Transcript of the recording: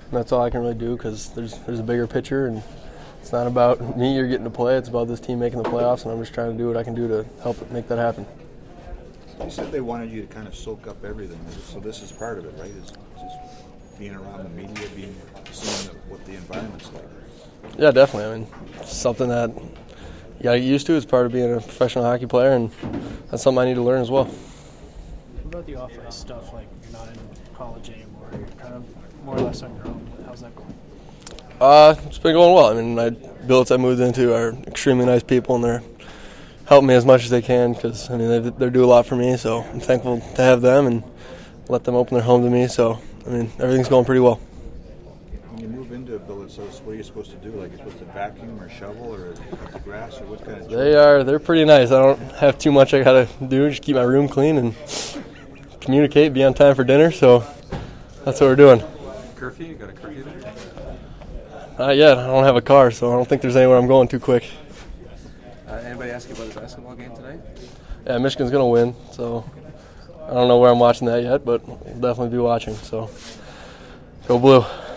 And that's all I can really do because there's a bigger picture, and it's not about me or getting to play. It's about this team making the playoffs, and I'm just trying to do what I can do to help make that happen. You said they wanted you to kind of soak up everything, so this is part of it, right? Is just being around the media, seeing what the environment's like. Yeah, definitely. I mean, it's something that you got to get used to as part of being a professional hockey player, and that's something I need to learn as well. What about the off-ice stuff? Like, you're not in college anymore. You're kind of more or less on your own. How's that going? It's been going well. I mean, billets I moved into are extremely nice people, and they're helping me as much as they can because, I mean, they do a lot for me. So I'm thankful to have them and let them open their home to me. So, I mean, everything's going pretty well. When you move into billets, what are you supposed to do? Like, you're supposed to vacuum or shovel or cut the grass, or what kind of? They're pretty nice. I don't have too much I got to do. Just keep my room clean and communicate, be on time for dinner. So that's what we're doing. Curfew? You got a curfew there? Not yet. I don't have a car, so I don't think there's anywhere I'm going too quick. Anybody ask you about the basketball game tonight? Yeah, Michigan's going to win, so I don't know where I'm watching that yet, but we'll definitely be watching. So go Blue.